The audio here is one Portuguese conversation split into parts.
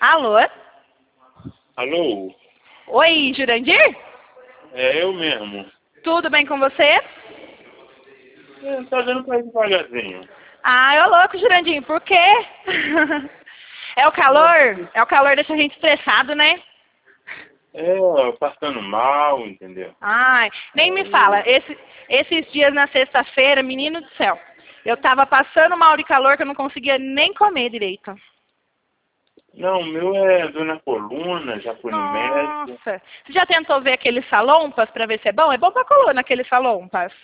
Alô? Alô? Oi, Jurandir? É eu mesmo. Tudo bem com você? Tá dando pra ir devagarzinho. Ah, eu louco, Jurandir, por quê? É o calor? É o calor deixa a gente estressado, né? Passando mal, entendeu? Ai, nem me fala. Esses dias na sexta-feira, menino do céu, eu tava passando mal de calor que eu não conseguia nem comer direito. Não, o meu é dor na coluna, já fui no médico. Nossa, você já tentou ver aqueles salompas pra ver se é bom? É bom pra coluna aqueles salompas.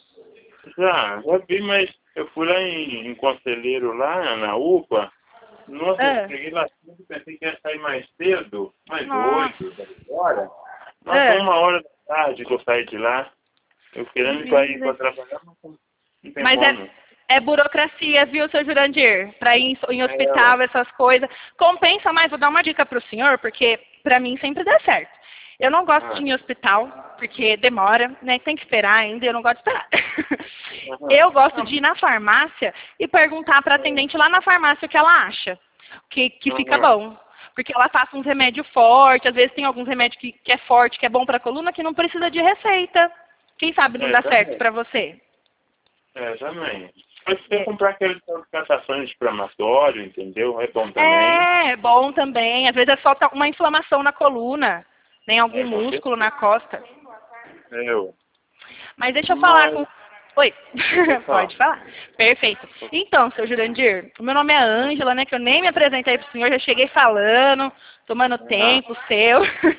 Já vi, mas eu fui lá em Conselheiro, lá na UPA. Nossa, eu Ah, cheguei lá cedo, pensei que ia sair mais cedo, mais nossa. 8, 10 horas. Nossa, Ah, 1 hora da tarde que eu saí de lá. Eu querendo ir pra trabalhar, mas não tem mas como. é burocracia, viu, seu Jurandir? Para ir em Ué. hospital, essas coisas. Compensa mais, vou dar uma dica para o senhor, porque para mim sempre dá certo. Eu não gosto de ir em hospital, porque demora, né? Tem que esperar ainda, eu não gosto de esperar. Aham. Eu gosto de ir na farmácia e perguntar para a atendente lá na farmácia o que ela acha, que fica Aham. bom. Porque ela passa uns remédios fortes, às vezes tem alguns remédios que é forte, que é bom para a coluna, que não precisa de receita. Quem sabe não dá certo Também. para você? Também. Mas se você comprar aqueles captações de inflamatório, entendeu? É bom também. É bom também. Às vezes é só uma inflamação na coluna, nem algum Com músculo na certeza. costa. Eu. Mas deixa eu falar Mas, com. Oi, pode falar. pode falar? Perfeito. Então, seu Jurandir, o meu nome é Ângela, né? Que eu nem me apresentei pro senhor, já cheguei falando, tomando Ah, tempo seu.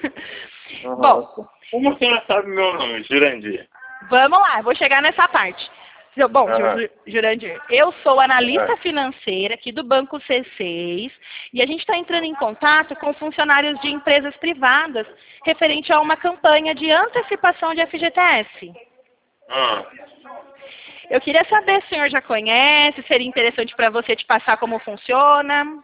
Bom, aham. Como a senhora sabe meu nome, Jurandir? vamos lá, eu vou chegar nessa parte. Bom, Aham. Jurandir, eu sou analista Aham. financeira aqui do Banco C6 e a gente está entrando em contato com funcionários de empresas privadas referente a uma campanha de antecipação de FGTS. Ah. Eu queria saber se o senhor já conhece, seria interessante para você te passar como funciona.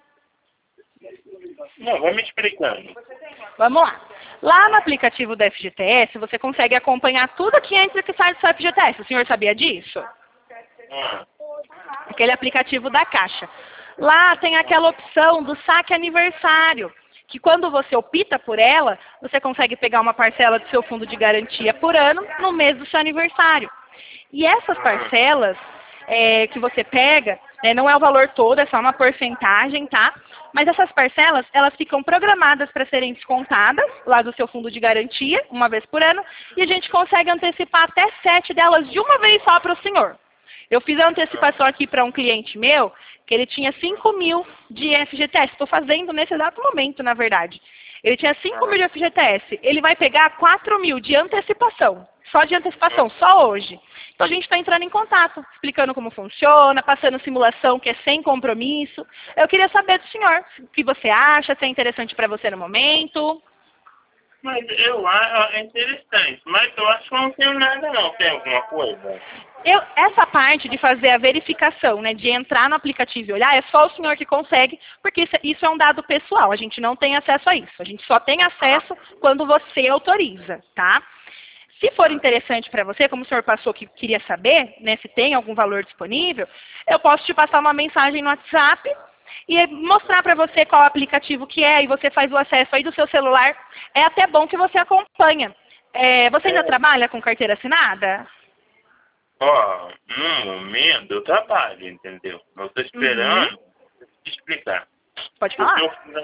Não, vai me explicando. Vamos lá. Lá no aplicativo do FGTS, você consegue acompanhar tudo que entra e que sai do seu FGTS. O senhor sabia disso? Ah. Aquele aplicativo da Caixa. Lá tem aquela opção do saque aniversário, que quando você opta por ela, você consegue pegar uma parcela do seu fundo de garantia por ano no mês do seu aniversário. E essas Ah. parcelas que você pega, não é o valor todo, é só uma porcentagem, tá? Mas essas parcelas, elas ficam programadas para serem descontadas lá do seu fundo de garantia, uma vez por ano, e a gente consegue antecipar até 7 delas de uma vez só para o senhor. Eu fiz a antecipação aqui para um cliente meu, que ele tinha 5.000 de FGTS. Estou fazendo nesse exato momento, na verdade. Ele tinha 5.000 de FGTS. Ele vai pegar 4.000 de antecipação. Só de antecipação, só hoje. Então a gente está entrando em contato, explicando como funciona, passando simulação que é sem compromisso. Eu queria saber do senhor o que você acha, se é interessante para você no momento. Mas eu acho interessante, mas eu acho que não tenho nada não. Tem alguma coisa? Essa parte de fazer a verificação, né, de entrar no aplicativo e olhar, é só o senhor que consegue, porque isso é um dado pessoal, a gente não tem acesso a isso. A gente só tem acesso quando você autoriza, tá? Se for interessante para você, como o senhor passou que queria saber, né, se tem algum valor disponível, eu posso te passar uma mensagem no WhatsApp e mostrar para você qual aplicativo que é, e você faz o acesso aí do seu celular. É até bom que você acompanha. Você ainda trabalha com carteira assinada? Ó, no momento eu trabalho, entendeu? Eu estou Uhum. esperando te explicar. Pode Porque falar? eu fiz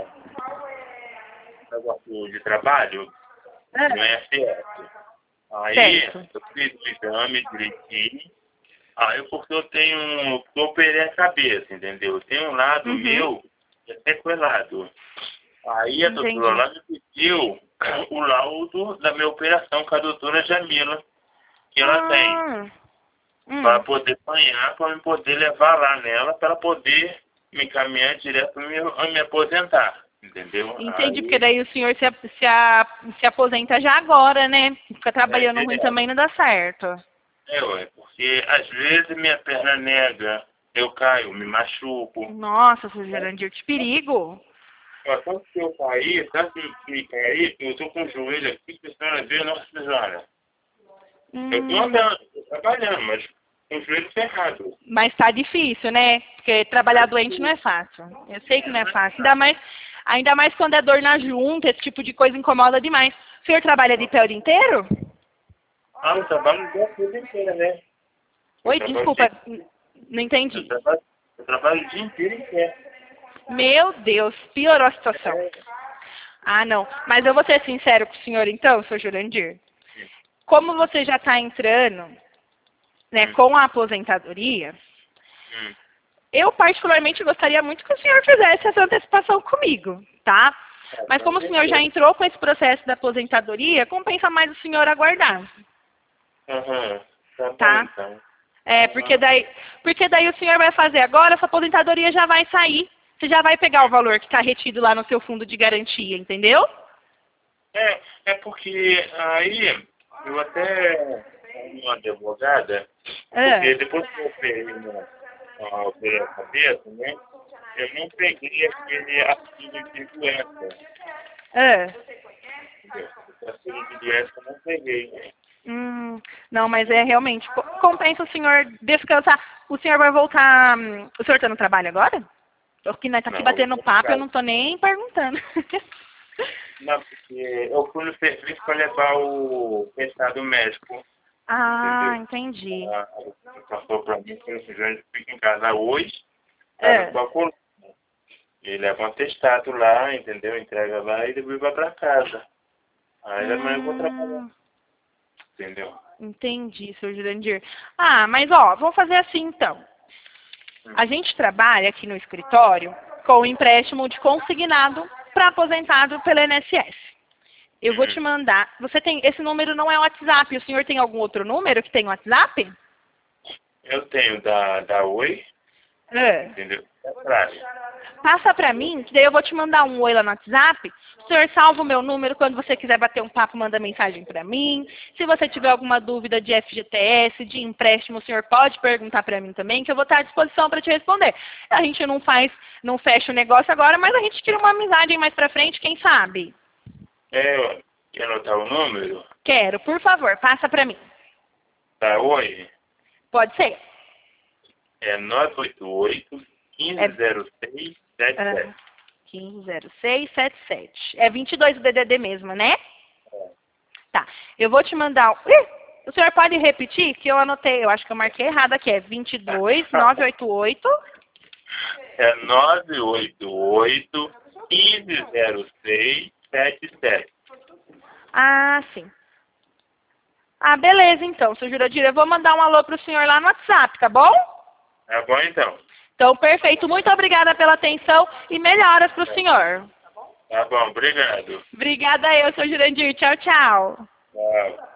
um negócio de trabalho, não É. é certo. Aí Certo. eu fiz o exame direitinho. Aí porque eu operei a cabeça, entendeu? Tem um lado Uhum. meu que é sequelado. Aí a doutora Entendi. lá me pediu o laudo da minha operação com a doutora Jamila, que ela tem, Ah. para Hum. poder apanhar, para eu poder levar lá nela, para poder me encaminhar direto para me aposentar, entendeu? Entendi, porque Aí daí o senhor se aposenta já agora, né? Fica é trabalhando ruim direto. também não dá certo. Ué, porque às vezes minha perna nega, eu caio, me machuco. Nossa, seu Jurandir, que perigo. Ó, tanto que eu caí, tanto que me caí, eu tô com o joelho aqui, precisando ver, nossa senhora. Eu tô Hum. andando, tô trabalhando, mas com o joelho ferrado. Mas tá difícil, né? Porque trabalhar doente não é fácil. Eu sei que não é fácil. Ainda mais Ainda mais quando é dor na junta, esse tipo de coisa incomoda demais. O senhor trabalha de pé o dia inteiro? Ah, eu trabalho o dia inteiro, né? Oi, desculpa, não entendi. Eu trabalho o dia inteiro em pé. Meu Deus, piorou a situação. Ah, não. Mas eu vou ser sincero com o senhor então, senhor Jurandir. Como você já está entrando, né, com a aposentadoria, eu particularmente gostaria muito que o senhor fizesse essa antecipação comigo, tá? Mas como o senhor já entrou com esse processo da aposentadoria, compensa mais o senhor aguardar. Tá? Então. Porque daí o senhor vai fazer agora, essa aposentadoria já vai sair. Você já vai pegar o valor que está retido lá no seu fundo de garantia, entendeu? É porque aí eu até uma advogada, porque depois que eu operei a cabeça, né? Eu não peguei aquele artigo de doença. Entendeu? O artigo de doença eu não peguei, né? Não, mas realmente, compensa o senhor descansar. O senhor vai voltar. O senhor está no trabalho agora? Porque nós tá aqui batendo papo, eu não tô nem perguntando. Não, porque eu fui no serviço para levar o testado médico. Ah, entendi. Passou para mim que o João fica em casa hoje, com a coluna. Ele leva um atestado lá, entendeu? Entrega lá e depois vai para casa. Aí amanhã eu vou trabalhar. Entendeu? Entendi, senhor Jurandir. Ah, mas ó, vamos fazer assim então. A gente trabalha aqui no escritório com o empréstimo de consignado para aposentado pela INSS. Eu vou te mandar. Você tem. Esse número não é WhatsApp. O senhor tem algum outro número que tem WhatsApp? Eu tenho da Oi. Entendeu? Passa para mim, que daí eu vou te mandar um oi lá no WhatsApp. O senhor salva o meu número quando você quiser bater um papo, manda mensagem para mim. Se você tiver alguma dúvida de FGTS, de empréstimo, o senhor pode perguntar para mim também, que eu vou estar à disposição para te responder. A gente não fecha o negócio agora, mas a gente tira uma amizade mais para frente, quem sabe? Quer anotar o número? Quero, por favor, passa para mim. Tá, Oi? Pode ser. É 988 1506 77. 150677. É 22 o DDD mesmo, né? Tá. Eu vou te mandar. O senhor pode repetir? Que eu anotei. Eu acho que eu marquei errado aqui. É 22 988. É 988 1506 77. Ah, sim. Ah, beleza então, seu Jurandir. Eu vou mandar um alô pro senhor lá no WhatsApp, tá bom? Tá bom então. Então, perfeito. Muito obrigada pela atenção e melhoras pro senhor. Tá bom, obrigado. Obrigada eu, seu Jurandir. Tchau, tchau. Tchau.